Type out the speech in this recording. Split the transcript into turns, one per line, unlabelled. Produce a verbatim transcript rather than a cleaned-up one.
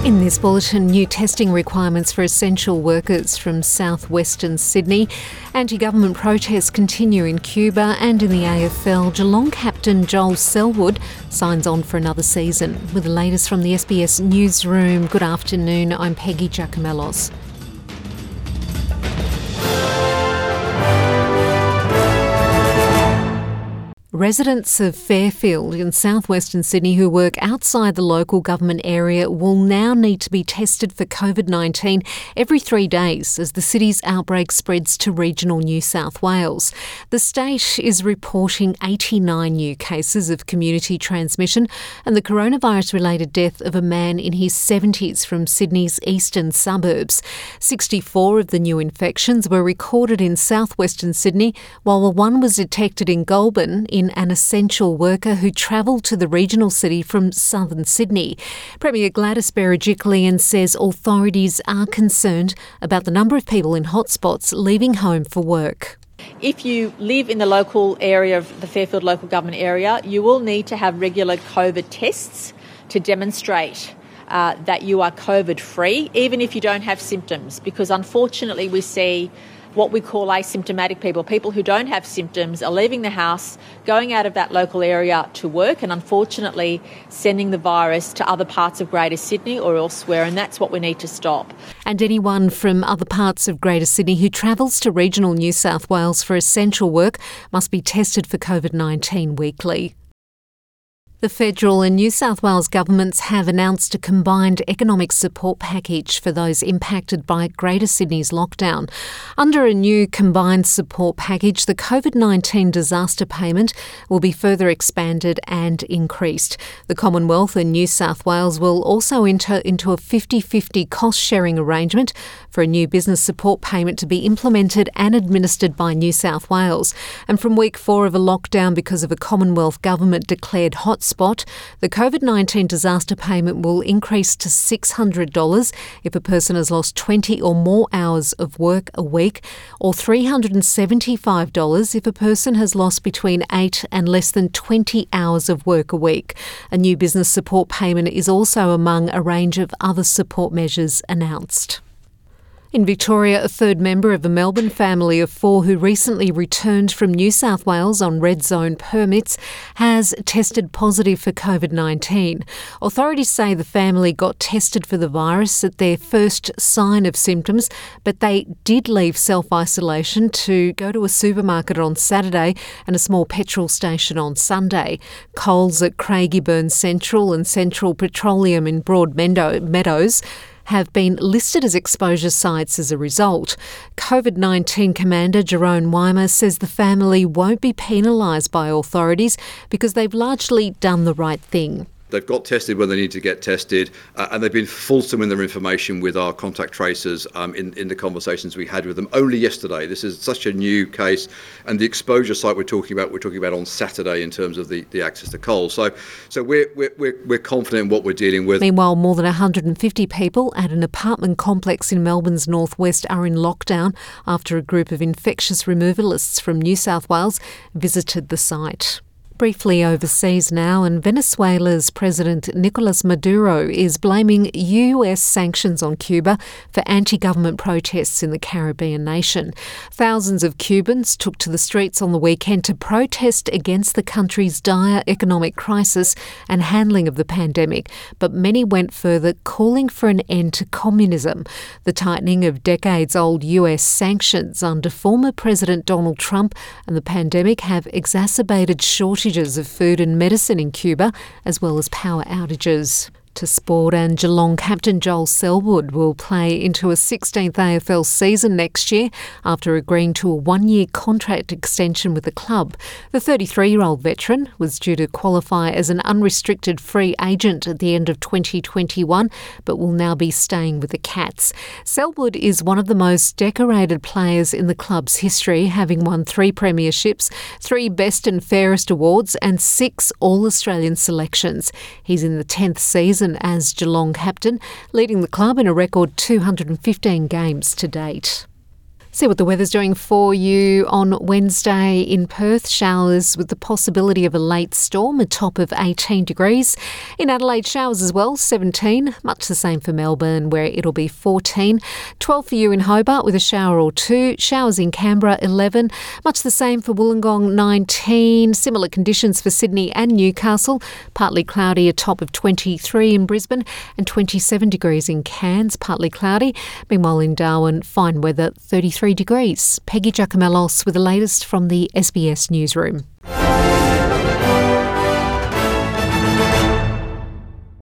In this bulletin, new testing requirements for essential workers from south-western Sydney. Anti-government protests continue in Cuba, and in the A F L, Geelong captain Joel Selwood signs on for another season. With the latest from the S B S Newsroom, good afternoon, I'm Peggy Giacomellos. Residents of Fairfield in south-western Sydney who work outside the local government area will now need to be tested for covid nineteen every three days as the city's outbreak spreads to regional New South Wales. The state is reporting eighty-nine new cases of community transmission and the coronavirus-related death of a man in his seventies from Sydney's eastern suburbs. sixty-four of the new infections were recorded in south-western Sydney, while one was detected in Goulburn in an essential worker who travelled to the regional city from southern Sydney. Premier Gladys Berejiklian says authorities are concerned about the number of people in hotspots leaving home for work.
If you live in the local area of the Fairfield local government area, you will need to have regular COVID tests to demonstrate uh, that you are COVID-free, even if you don't have symptoms, because unfortunately we see what we call asymptomatic people. People who don't have symptoms are leaving the house, going out of that local area to work and unfortunately sending the virus to other parts of Greater Sydney or elsewhere, and that's what we need to stop.
And anyone from other parts of Greater Sydney who travels to regional New South Wales for essential work must be tested for covid nineteen weekly. The federal and New South Wales governments have announced a combined economic support package for those impacted by Greater Sydney's lockdown. Under a new combined support package, the covid nineteen disaster payment will be further expanded and increased. The Commonwealth and New South Wales will also enter into a fifty-fifty cost-sharing arrangement for a new business support payment to be implemented and administered by New South Wales. And from week four of a lockdown because of a Commonwealth government-declared hotspot, Spot, the covid nineteen disaster payment will increase to six hundred dollars if a person has lost twenty or more hours of work a week, or three hundred seventy-five dollars if a person has lost between eight and less than twenty hours of work a week. A new business support payment is also among a range of other support measures announced. In Victoria, a third member of a Melbourne family of four who recently returned from New South Wales on red zone permits has tested positive for covid nineteen. Authorities say the family got tested for the virus at their first sign of symptoms, but they did leave self-isolation to go to a supermarket on Saturday and a small petrol station on Sunday. Coles at Craigieburn Central and Central Petroleum in Broadmeadows have been listed as exposure sites as a result. covid nineteen Commander Jerome Weimer says the family won't be penalised by authorities because they've largely done the right thing.
They've got tested when they need to get tested, uh, and they've been fulsome in their information with our contact tracers um, in, in the conversations we had with them only yesterday. This is such a new case, and the exposure site we're talking about, we're talking about on Saturday in terms of the, the access to Coles. So so we're, we're, we're, we're confident in what we're dealing with.
Meanwhile, more than one hundred fifty people at an apartment complex in Melbourne's northwest are in lockdown after a group of infectious removalists from New South Wales visited the site. Briefly overseas now, and Venezuela's President Nicolas Maduro is blaming U S sanctions on Cuba for anti-government protests in the Caribbean nation. Thousands of Cubans took to the streets on the weekend to protest against the country's dire economic crisis and handling of the pandemic, but many went further, calling for an end to communism. The tightening of decades-old U S sanctions under former President Donald Trump and the pandemic have exacerbated shortages of food and medicine in Cuba, as well as power outages. To sport, and Geelong captain Joel Selwood will play into a sixteenth A F L season next year after agreeing to a one-year contract extension with the club. The thirty-three-year-old veteran was due to qualify as an unrestricted free agent at the end of twenty twenty-one, but will now be staying with the Cats. Selwood is one of the most decorated players in the club's history, having won three premierships, three Best and Fairest awards and six All-Australian selections. He's in the tenth season as Geelong captain, leading the club in a record two hundred fifteen games to date. See what the weather's doing for you on Wednesday in Perth. Showers with the possibility of a late storm, a top of eighteen degrees. In Adelaide, showers as well, seventeen. Much the same for Melbourne, where it'll be fourteen. twelve for you in Hobart with a shower or two. Showers in Canberra, eleven. Much the same for Wollongong, nineteen. Similar conditions for Sydney and Newcastle. Partly cloudy, a top of twenty-three in Brisbane and twenty-seven degrees in Cairns, partly cloudy. Meanwhile in Darwin, fine weather, thirty-three degrees. Peggy Giacomellos with the latest from the S B S Newsroom.